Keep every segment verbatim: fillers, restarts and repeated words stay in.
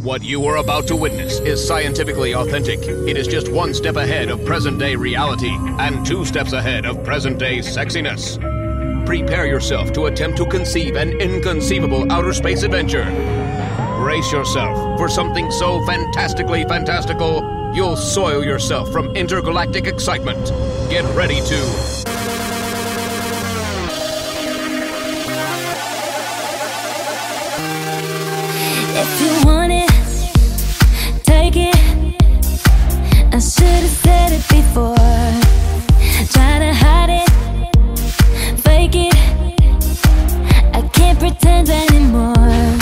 What you are about to witness is scientifically authentic. It is just one step ahead of present-day reality and two steps ahead of present-day sexiness. Prepare yourself to attempt to conceive an inconceivable outer space adventure. Brace yourself for something so fantastically fantastical, you'll soil yourself from intergalactic excitement. Get ready to... If you want it, take it. I should have said it before. Try to hide it, fake it. I can't pretend anymore.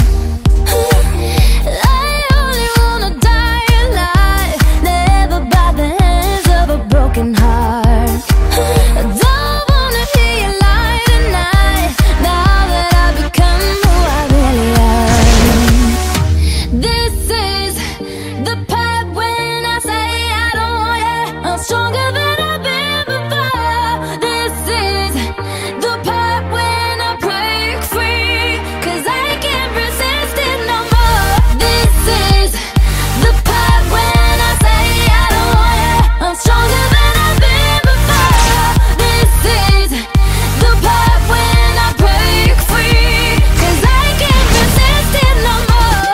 I only wanna die alive, never by the hands of a broken heart. I don't wanna hear you lie tonight, now that I've become who I really am. This is the part when I say I don't want you. I'm stronger than I've been before. This is the part when I break free, 'cause I can't resist it no more. This is the part when I say I don't want you. I'm stronger than I've been before. This is the part when I break free, 'cause I can't resist it no more.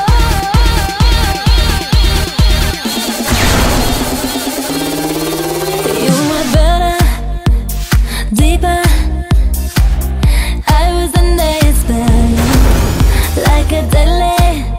You were better, deeper. I was the next man, like a deadly